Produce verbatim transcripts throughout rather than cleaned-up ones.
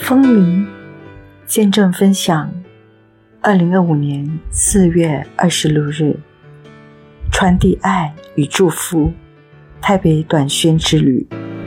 风铃见证分享二零二五年四月二十六日，传递爱与祝福，台北短宣之旅。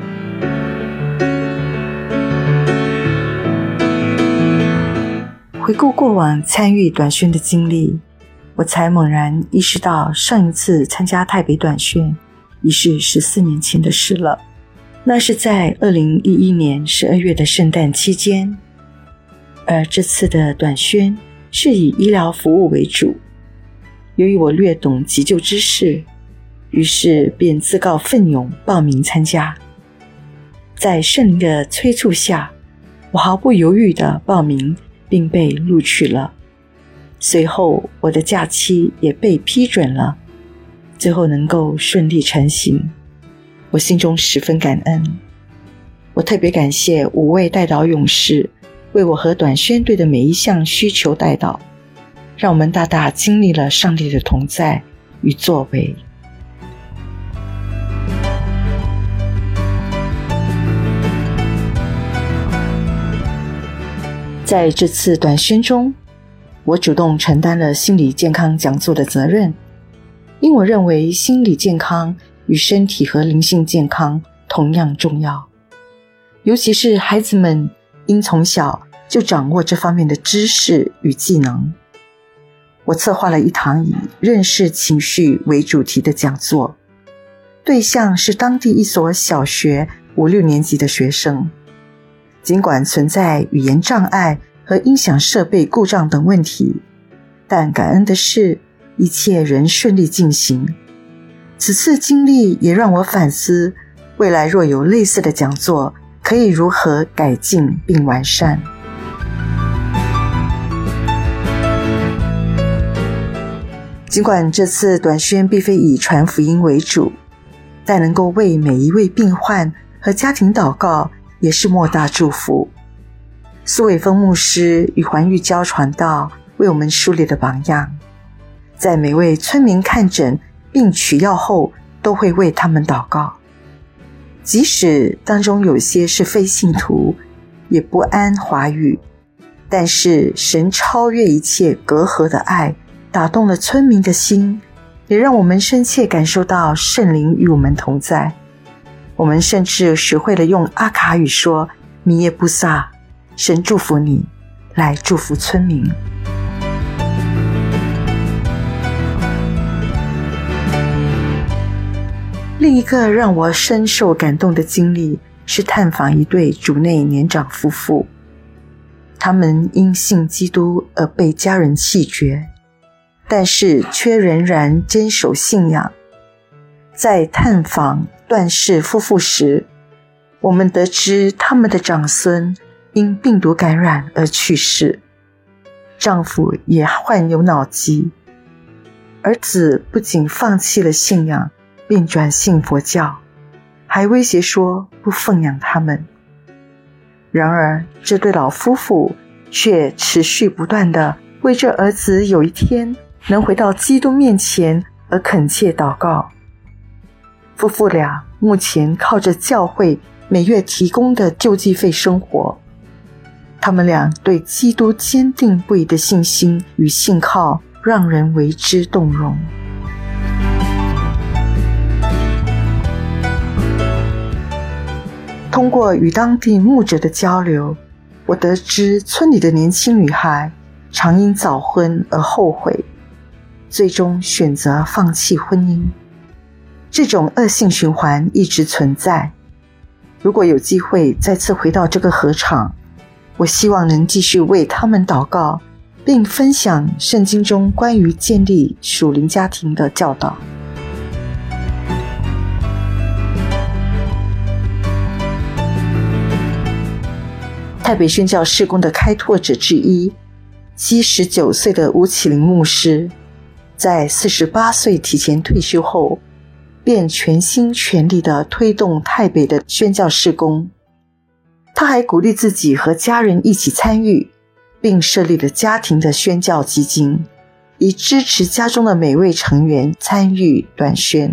回顾过往参与短宣的经历，我才猛然意识到上一次参加台北短宣已是十四年前的事了。那是在二零一一年十二月的圣诞期间，而这次的短宣是以医疗服务为主。由于我略懂急救知识，于是便自告奋勇报名参加。在圣灵的催促下，我毫不犹豫地报名并被录取了。随后我的假期也被批准了，最后能够顺利成行，我心中十分感恩。我特别感谢五位代祷勇士为我和短宣队的每一项需求代祷，让我们大大经历了上帝的同在与作为。在这次短宣中，我主动承担了心理健康讲座的责任，因我认为心理健康与身体和灵性健康同样重要，尤其是孩子们应从小就掌握这方面的知识与技能。我策划了一堂以认识情绪为主题的讲座，对象是当地一所小学五六年级的学生。尽管存在语言障碍和音响设备故障等问题，但感恩的是，一切仍顺利进行。此次经历也让我反思，未来若有类似的讲座，可以如何改进并完善。尽管这次短宣并非以传福音为主，但能够为每一位病患和家庭祷告，也是莫大祝福。苏伟峰牧师与环玉娇传道为我们树立了榜样，在每位村民看诊并取药后，都会为他们祷告。即使当中有些是非信徒，也不谙华语，但是神超越一切隔阂的爱打动了村民的心，也让我们深切感受到圣灵与我们同在。我们甚至学会了用阿卡语说米耶布萨，神祝福你，来祝福村民。另一个让我深受感动的经历是探访一对主内年长夫妇，他们因信基督而被家人弃绝，但是却仍然坚守信仰。在探访段氏夫妇时，我们得知他们的长孙因病毒感染而去世，丈夫也患有脑疾，儿子不仅放弃了信仰，并转信佛教，还威胁说不奉养他们。然而这对老夫妇却持续不断地为这儿子有一天能回到基督面前而恳切祷告。夫妇俩目前靠着教会每月提供的救济费生活，他们俩对基督坚定不移的信心与信靠让人为之动容。通过与当地牧者的交流，我得知村里的年轻女孩常因早婚而后悔，最终选择放弃婚姻。这种恶性循环一直存在。如果有机会再次回到这个禾场，我希望能继续为他们祷告，并分享圣经中关于建立属灵家庭的教导。台北宣教事工的开拓者之一，七十九岁的吴启林牧师，在四十八岁提前退休后，便全心全力地推动台北的宣教事工。他还鼓励自己和家人一起参与，并设立了家庭的宣教基金，以支持家中的每位成员参与短宣。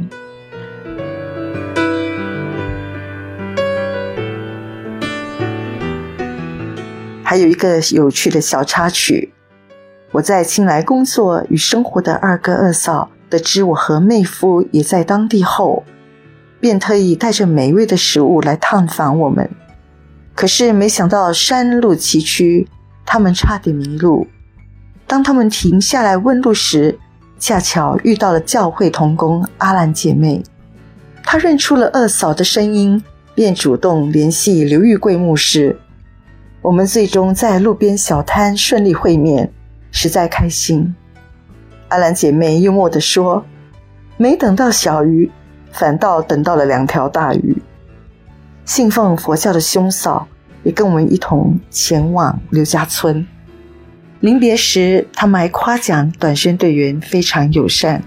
还有一个有趣的小插曲，我在青来工作与生活的二哥二嫂得知我和妹夫也在当地后，便特意带着美味的食物来探访我们。可是没想到山路崎岖，他们差点迷路。当他们停下来问路时，恰巧遇到了教会同工阿兰姐妹。她认出了二嫂的声音，便主动联系刘玉贵牧师。我们最终在路边小摊顺利会面，实在开心。阿兰姐妹幽默地说，没等到小鱼，反倒等到了两条大鱼。信奉佛教的兄嫂也跟我们一同前往刘家村。临别时，他们还夸奖短宣队员非常友善。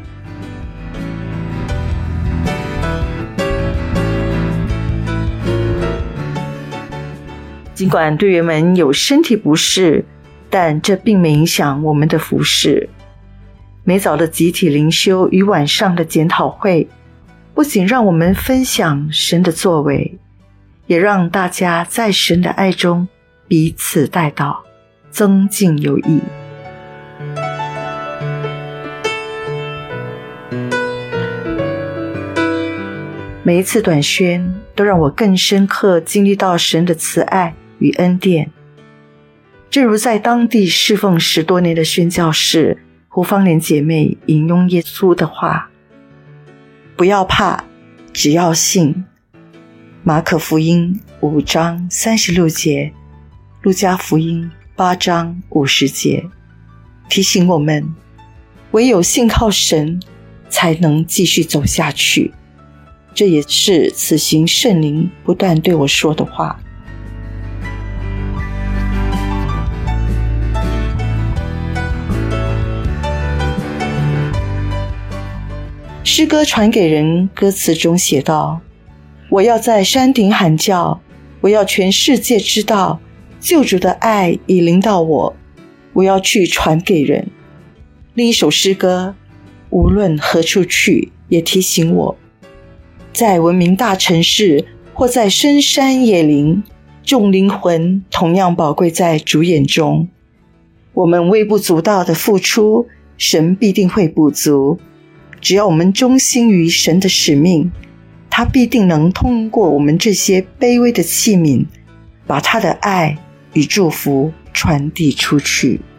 尽管队员们有身体不适，但这并没影响我们的服事。每早的集体灵修与晚上的检讨会，不仅让我们分享神的作为，也让大家在神的爱中彼此代祷，增进友谊。每一次短宣都让我更深刻经历到神的慈爱与恩典。正如在当地侍奉十多年的宣教士胡芳莲姐妹引用耶稣的话，不要怕，只要信。马可福音五章三十六节，路加福音八章五十节，提醒我们唯有信靠神才能继续走下去。这也是此行圣灵不断对我说的话。诗歌传给人歌词中写道，我要在山顶喊叫，我要全世界知道救主的爱已临到我，我要去传给人。另一首诗歌无论何处去也提醒我，在文明大城市或在深山野林，众灵魂同样宝贵在主眼中。我们微不足道的付出，神必定会补足。只要我们忠心于神的使命，他必定能通过我们这些卑微的器皿，把他的爱与祝福传递出去。